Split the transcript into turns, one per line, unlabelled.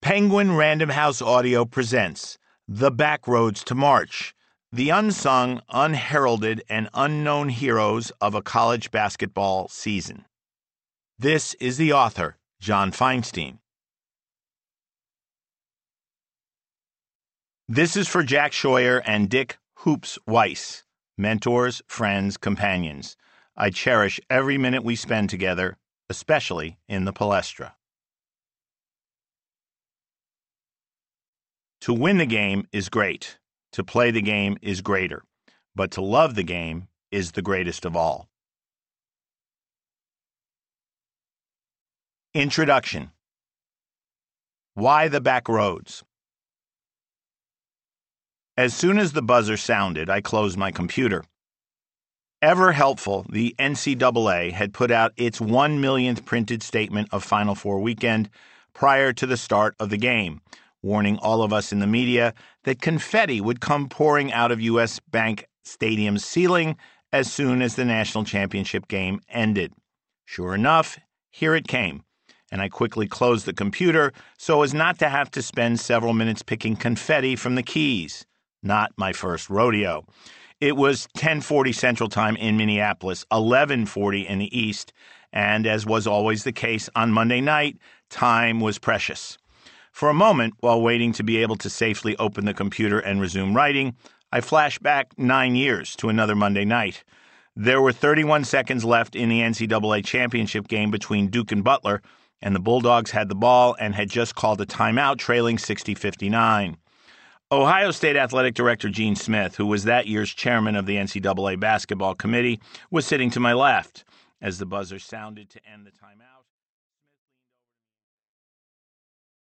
Penguin Random House Audio presents The Backroads to March, the unsung, unheralded, and unknown heroes of a college basketball season. This is the author, John Feinstein. This is for Jack Scheuer and Dick Hoops Weiss, mentors, friends, companions. I cherish every minute we spend together, especially in the Palestra. To win the game is great. To play the game is greater. But to love the game is the greatest of all. Introduction. Why the Backroads? As soon as the buzzer sounded, I closed my computer. Ever helpful, the NCAA had put out its 1 millionth printed statement of Final Four weekend prior to the start of the game, warning all of us in the media that confetti would come pouring out of U.S. Bank Stadium's ceiling as soon as the national championship game ended. Sure enough, here it came, and I quickly closed the computer so as not to have to spend several minutes picking confetti from the keys. Not my first rodeo. It was 10:40 Central Time in Minneapolis, 11:40 in the East, and as was always the case on Monday night, time was precious. For a moment, while waiting to be able to safely open the computer and resume writing, I flashed back 9 years to another Monday night. There were 31 seconds left in the NCAA championship game between Duke and Butler, and the Bulldogs had the ball and had just called a timeout, trailing 60-59. Ohio State Athletic Director Gene Smith, who was that year's chairman of the NCAA basketball committee, was sitting to my left. As the buzzer sounded to end the timeout,